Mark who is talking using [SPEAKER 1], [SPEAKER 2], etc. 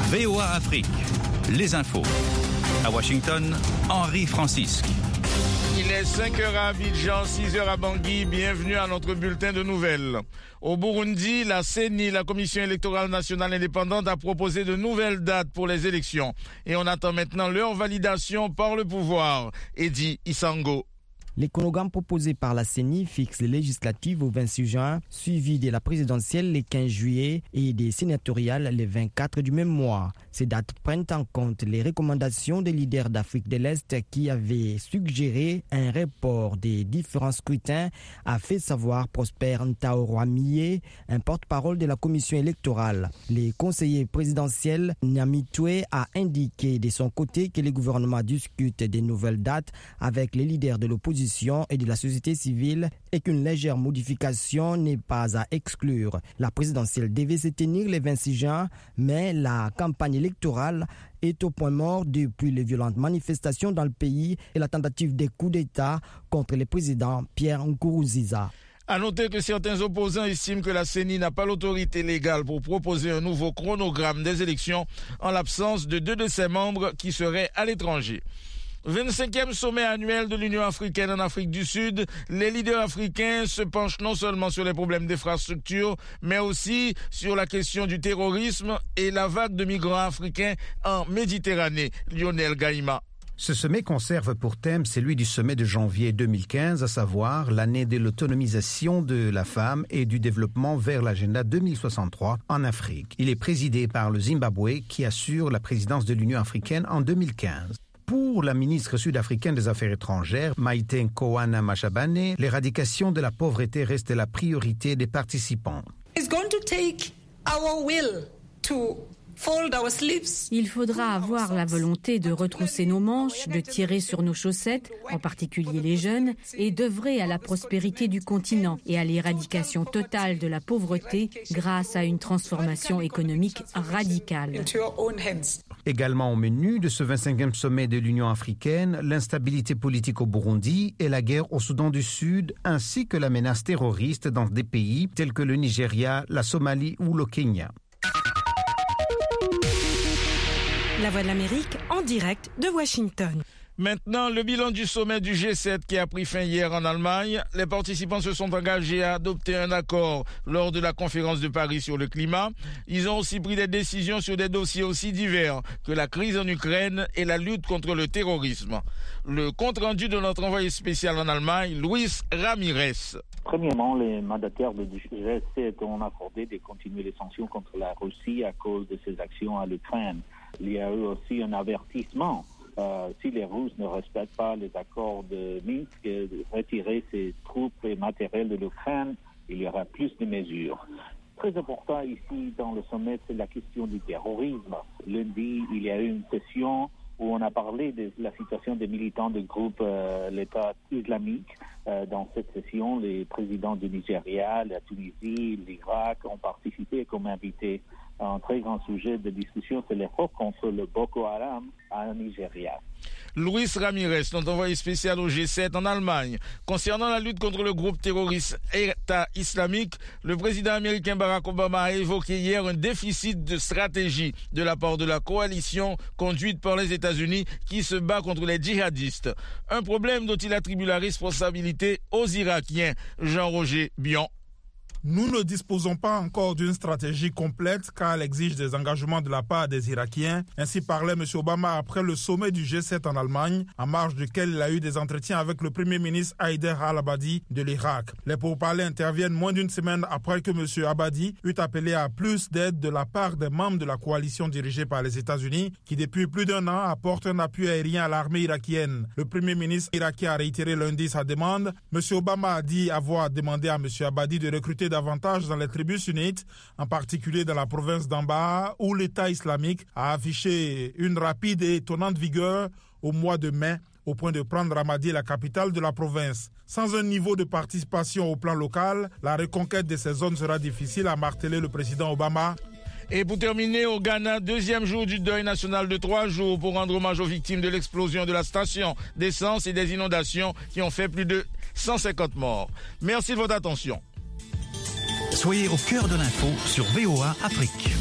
[SPEAKER 1] VOA Afrique, les infos. À Washington, Henri Francisque.
[SPEAKER 2] Il est 5h à Abidjan, 6h à Bangui. Bienvenue à notre bulletin de nouvelles. Au Burundi, la CENI, la Commission électorale nationale indépendante, a proposé de nouvelles dates pour les élections. Et on attend maintenant leur validation par le pouvoir. Eddie Isango.
[SPEAKER 3] Les chronogrammes proposés par la CENI fixent les législatives au 26 juin, suivies de la présidentielle le 15 juillet et des sénatoriales le 24 du même mois. Ces dates prennent en compte les recommandations des leaders d'Afrique de l'Est qui avaient suggéré un report des différents scrutins, a fait savoir Prosper Ntaorwamiye, un porte-parole de la commission électorale. Le conseiller présidentiel Nyamitwe a indiqué de son côté que le gouvernement discute des nouvelles dates avec les leaders de l'opposition et de la société civile et qu'une légère modification n'est pas à exclure. La présidentielle devait se tenir le 26 juin, mais la campagne électorale est au point mort depuis les violentes manifestations dans le pays et la tentative de coup d'État contre le président Pierre Nkurunziza.
[SPEAKER 2] À noter que certains opposants estiment que la CENI n'a pas l'autorité légale pour proposer un nouveau chronogramme des élections en l'absence de 2 de ses membres qui seraient à l'étranger. 25e sommet annuel de l'Union africaine en Afrique du Sud, les leaders africains se penchent non seulement sur les problèmes d'infrastructure, mais aussi sur la question du terrorisme et la vague de migrants africains en Méditerranée. Lionel Gaïma.
[SPEAKER 4] Ce sommet conserve pour thème celui du sommet de janvier 2015, à savoir l'année de l'autonomisation de la femme et du développement vers l'agenda 2063 en Afrique. Il est présidé par le Zimbabwe qui assure la présidence de l'Union africaine en 2015. Pour la ministre sud-africaine des Affaires étrangères, Maite Nkoana Mashabane, l'éradication de la pauvreté reste la priorité des participants.
[SPEAKER 5] Il faudra avoir la volonté de retrousser nos manches, de tirer sur nos chaussettes, en particulier les jeunes, et d'œuvrer à la prospérité du continent et à l'éradication totale de la pauvreté grâce à une transformation économique radicale.
[SPEAKER 4] Également au menu de ce 25e sommet de l'Union africaine, l'instabilité politique au Burundi et la guerre au Soudan du Sud, ainsi que la menace terroriste dans des pays tels que le Nigeria, la Somalie ou le Kenya.
[SPEAKER 6] La Voix de l'Amérique en direct de Washington.
[SPEAKER 2] Maintenant, le bilan du sommet du G7 qui a pris fin hier en Allemagne. Les participants se sont engagés à adopter un accord lors de la conférence de Paris sur le climat. Ils ont aussi pris des décisions sur des dossiers aussi divers que la crise en Ukraine et la lutte contre le terrorisme. Le compte-rendu de notre envoyé spécial en Allemagne, Luis Ramirez.
[SPEAKER 7] Premièrement, les mandataires du G7 ont accordé de continuer les sanctions contre la Russie à cause de ses actions à l'Ukraine. Il y a eu aussi un avertissement. Si les Russes ne respectent pas les accords de Minsk, de retirer ses troupes et matériel de l'Ukraine, il y aura plus de mesures. Très important ici dans le sommet, c'est la question du terrorisme. Lundi, il y a eu une session où on a parlé de la situation des militants du groupe l'État islamique. Dans cette session, les présidents du Nigeria, la Tunisie, l'Irak ont participé comme invités. Un très grand sujet de discussion, c'est l'effort contre le Boko Haram en Nigeria.
[SPEAKER 2] Luis Ramirez, notre envoyé spécial au G7 en Allemagne. Concernant la lutte contre le groupe terroriste État islamique, le président américain Barack Obama a évoqué hier un déficit de stratégie de la part de la coalition conduite par les États-Unis qui se bat contre les djihadistes. Un problème dont il attribue la responsabilité aux Irakiens. Jean-Roger Bion.
[SPEAKER 8] Nous ne disposons pas encore d'une stratégie complète car elle exige des engagements de la part des Irakiens. Ainsi parlait M. Obama après le sommet du G7 en Allemagne, en marge duquel il a eu des entretiens avec le Premier ministre Haider al-Abadi de l'Irak. Les pourparlers interviennent moins d'une semaine après que M. Abadi eut appelé à plus d'aide de la part des membres de la coalition dirigée par les États-Unis qui depuis plus d'1 an apportent un appui aérien à l'armée irakienne. Le Premier ministre irakien a réitéré lundi sa demande. M. Obama a dit avoir demandé à M. Abadi de recruter davantage dans les tribus sunnites, en particulier dans la province d'Anbar, où l'État islamique a affiché une rapide et étonnante vigueur au mois de mai, au point de prendre Ramadi, la capitale de la province. Sans un niveau de participation au plan local, la reconquête de ces zones sera difficile, a martelé le président Obama.
[SPEAKER 2] Et pour terminer, au Ghana, 2e jour du deuil national de 3 jours pour rendre hommage aux victimes de l'explosion de la station d'essence et des inondations qui ont fait plus de 150 morts. Merci de votre attention.
[SPEAKER 1] Soyez au cœur de l'info sur VOA Afrique.